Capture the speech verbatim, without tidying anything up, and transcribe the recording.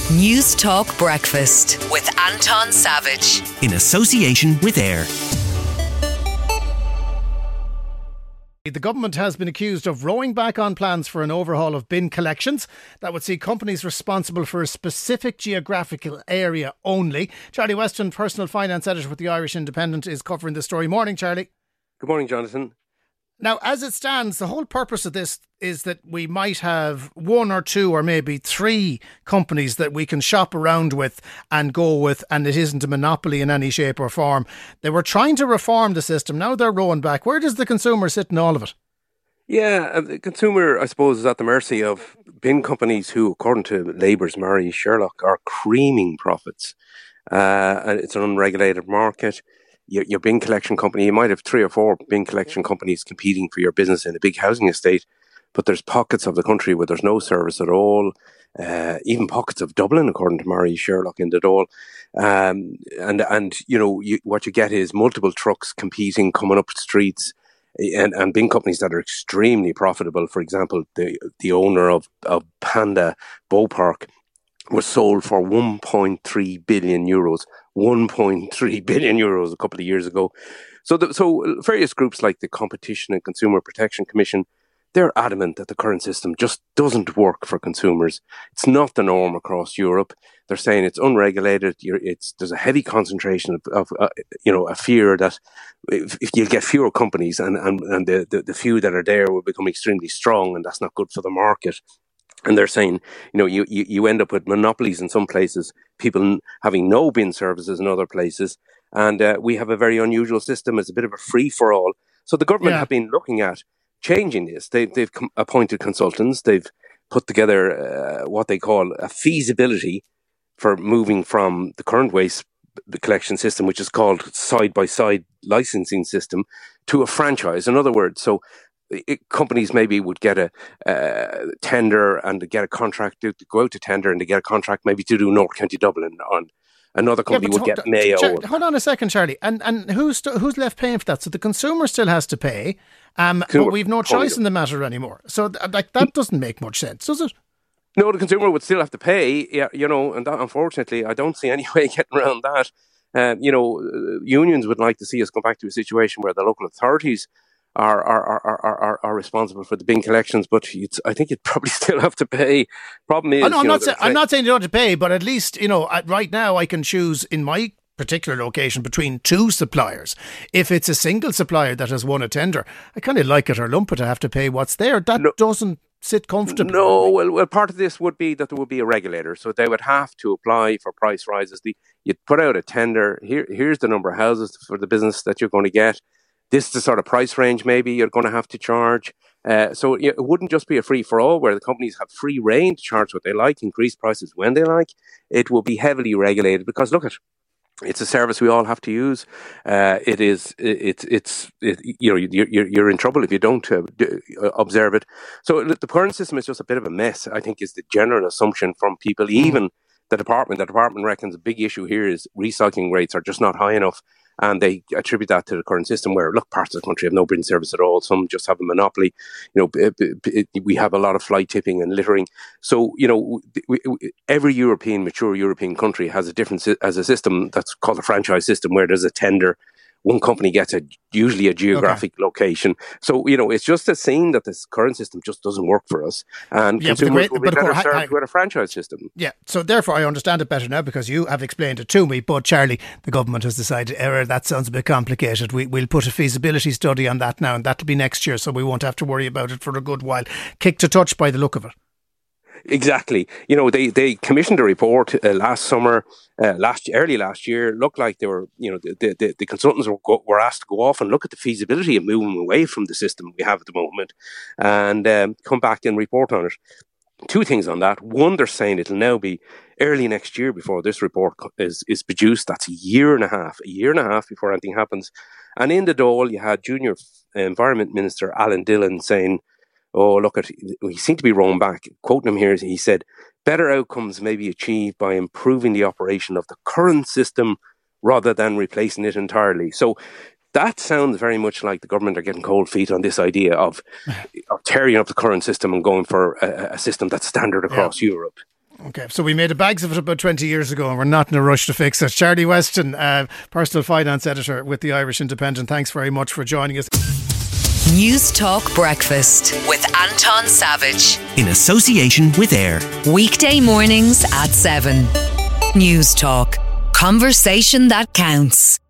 News Talk Breakfast with Anton Savage. In association with AIR. The government has been accused of rowing back on plans for an overhaul of bin collections that would see companies responsible for a specific geographical area only. Charlie Weston, personal finance editor with the Irish Independent, is covering the story. Morning, Charlie. Good morning, Jonathan. Now, as it stands, the whole purpose of this is that we might have one or two or maybe three companies that we can shop around with and go with, and it isn't a monopoly in any shape or form. They were trying to reform the system. Now they're rowing back. Where does the consumer sit in all of it? Yeah, the consumer, I suppose, is at the mercy of bin companies who, according to Labour's Mary Sherlock, are creaming profits. Uh, and it's an unregulated market. Your, your bin collection company, you might have three or four bin collection companies competing for your business in a big housing estate, but there's pockets of the country where there's no service at all, uh, even pockets of Dublin, according to Mary Sherlock in the Dáil. Um, and, and, you know, you, what you get is multiple trucks competing, coming up the streets, and, and bin companies that are extremely profitable. For example, the, the owner of, of Panda Bow Park was sold for one point three billion euros. one point three billion euros a couple of years ago. So, the, so various groups like the Competition and Consumer Protection Commission, they're adamant that the current system just doesn't work for consumers. It's not the norm across Europe. They're saying it's unregulated. You're, it's there's a heavy concentration of, of uh, you know, a fear that if, if you get fewer companies and and, and the, the the few that are there will become extremely strong, and that's not good for the market. And they're saying, you know, you, you, you end up with monopolies in some places, people having no bin services in other places. And uh, we have a very unusual system. It's a bit of a free-for-all. So the government Yeah. have been looking at changing this. They, they've com- appointed consultants. They've put together uh, what they call a feasibility for moving from the current waste collection system, which is called side-by-side licensing system, to a franchise. In other words, so It, companies maybe would get a uh, tender and get a contract to, to go out to tender and to get a contract maybe to do North County Dublin. On another company yeah, would hold, get Mayo. Char- hold on a second, Charlie. And and who's who's left paying for that? So the consumer still has to pay, um, Consumer, but we've no choice in the matter anymore. So th- like that doesn't make much sense, does it? No, the consumer would still have to pay. Yeah, you know, and that, unfortunately, I don't see any way getting around that. Um, you know, unions would like to see us go back to a situation where the local authorities Are, are are are are responsible for the bin collections, but it's, I think you'd probably still have to pay. Problem is, Oh, no, I'm, you know, not say, I'm not saying you don't have to pay, but at least, you know, right now I can choose in my particular location between two suppliers. If it's a single supplier that has won a tender, I kind of like it or lump it to have to pay what's there. That no, doesn't sit comfortably. No, well, well, part of this would be that there would be a regulator, so they would have to apply for price rises. The, you'd put out a tender. Here, here's the number of houses for the business that you're going to get. This is the sort of price range maybe you're going to have to charge. Uh, so it wouldn't just be a free-for-all where the companies have free rein to charge what they like, increase prices when they like. It will be heavily regulated because, look, at it's a service we all have to use. Uh, it is, it's, it's, it, you know, you're, you're in trouble if you don't uh, observe it. So the current system is just a bit of a mess, I think, is the general assumption from people. Even the department, the department reckons a big issue here is recycling rates are just not high enough. And they attribute that to the current system where, look, parts of the country have no bin service at all. Some just have a monopoly. You know, we have a lot of fly tipping and littering. So, you know, every European, mature European country has a different, has a system that's called a franchise system where there's a tender. One company gets a usually a geographic okay. location. So, you know, it's just a sign that this current system just doesn't work for us. And yeah, consumers great, will be better course, served I, I, with a franchise system. Yeah, so therefore I understand it better now because you have explained it to me. But Charlie, the government has decided, error, that sounds a bit complicated. We, we'll put a feasibility study on that now, and that'll be next year, so we won't have to worry about it for a good while. Kicked to touch by the look of it. Exactly. You know, they, they commissioned a report uh, last summer, uh, last early last year. Looked like they were, you know, the the, the consultants were, go, were asked to go off and look at the feasibility of moving away from the system we have at the moment and um, come back and report on it. Two things on that. One, they're saying it'll now be early next year before this report is, is produced. That's a year and a half, a year and a half before anything happens. And in the Dáil, you had Junior Environment Minister Alan Dillon saying, oh, look, at he seemed to be rolling back. Quoting him here, he said, better outcomes may be achieved by improving the operation of the current system rather than replacing it entirely. So that sounds very much like the government are getting cold feet on this idea of, of tearing up the current system and going for a, a system that's standard across yeah. Europe. Okay, so we made a bags of it about twenty years ago and we're not in a rush to fix it. Charlie Weston, uh, personal finance editor with the Irish Independent, thanks very much for joining us. News Talk Breakfast with Anton Savage. In association with AIR. Weekday mornings at seven. News Talk. Conversation that counts.